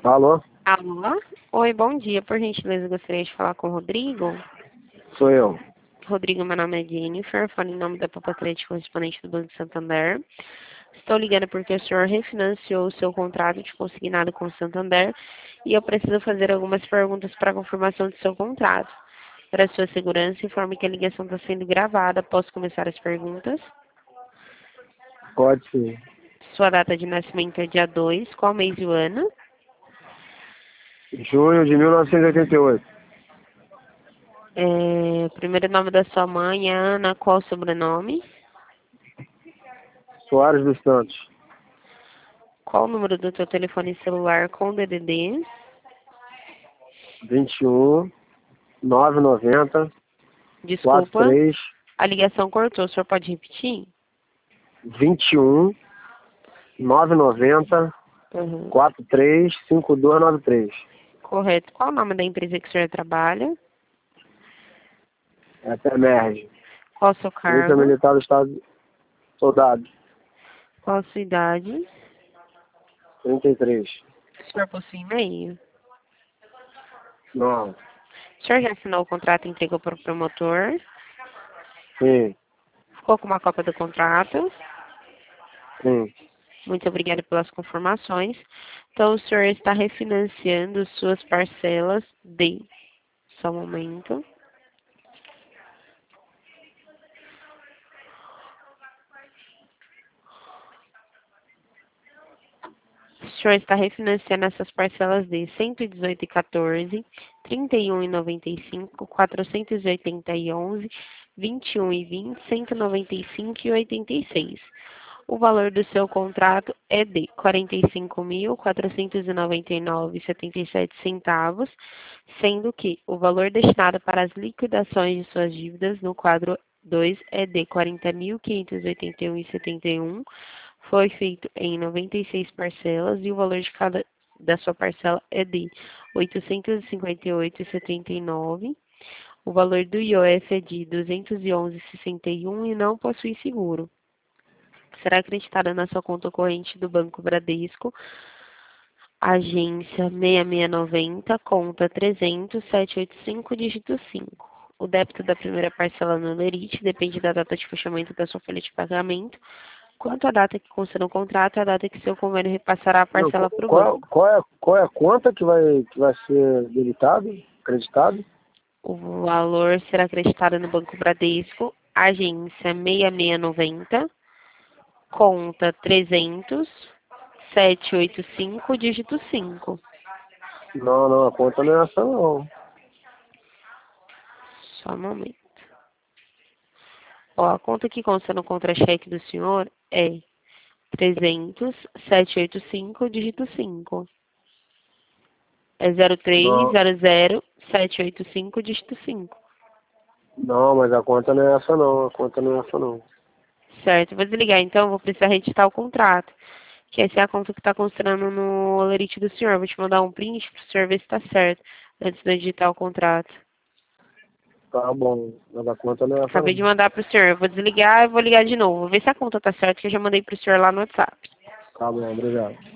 Alô? Alô? Oi, bom dia. Por gentileza, gostaria de falar com o Rodrigo. Sou eu. Rodrigo, meu nome é Jennifer, falo em nome da Papa Crédito correspondente do Banco Santander. Estou ligando porque o senhor refinanciou o seu contrato de consignado com o Santander e eu preciso fazer algumas perguntas para confirmação do seu contrato. Para sua segurança, informe que a ligação está sendo gravada. Posso começar as perguntas? Pode sim. Sua data de nascimento é dia 2, qual mês e o ano? Junho de 1988. Primeiro nome da sua mãe é Ana, qual o sobrenome? Soares dos Santos. Qual o número do teu telefone celular com DDD? 21 990 Desculpa, 43 a ligação cortou. O senhor pode repetir? 21 990 Uhum. 43 5293. Correto. Qual o nome da empresa que o senhor trabalha? É até emerge. Qual o seu Polícia cargo? Militar do Estado. Soldado. Qual a sua idade? 33. O senhor possui e-mail? Não. O senhor já assinou o contrato e entregou para o promotor? Sim. Ficou com uma cópia do contrato? Sim. Muito obrigada pelas confirmações. Então, o senhor está refinanciando suas parcelas de... Só um momento. O senhor está refinanciando essas parcelas de 118,14, 31,95, 480,11, 21,20, 195 e 86. O valor do seu contrato é de R$ 45.499,77, sendo que o valor destinado para as liquidações de suas dívidas no quadro 2 é de R$ 40.581,71. Foi feito em 96 parcelas e o valor de cada da sua parcela é de R$ 858,79. O valor do IOF é de R$ 211,61 e não possui seguro. Será acreditada na sua conta corrente do Banco Bradesco, agência 6690, conta 300-785, dígito 5. O débito da primeira parcela no Lerite depende da data de fechamento da sua folha de pagamento. Quanto à data que consta no contrato, é a data que seu convênio repassará a Não, parcela para o banco. qual é a conta que vai ser debitado, acreditado? O valor será acreditado no Banco Bradesco, agência 6690, conta 300-785, dígito 5. Não, a conta não é essa não. Só um momento. Ó, a conta que consta no contra-cheque do senhor é 300-785, dígito 5. É Não, 0300785, dígito 5. não, mas a conta não é essa não, a conta não é essa não. Certo, vou desligar então, vou precisar reeditar o contrato. Que essa é a conta que está constando no Olerite do senhor. Vou te mandar um print para o senhor ver se está certo, antes de eu digitar o contrato. Tá bom, mas a conta não é essa Acabei de não. mandar para o senhor. Eu vou desligar e vou ligar de novo. Vou ver se a conta está certa, que eu já mandei para o senhor lá no WhatsApp. Tá bom, obrigado.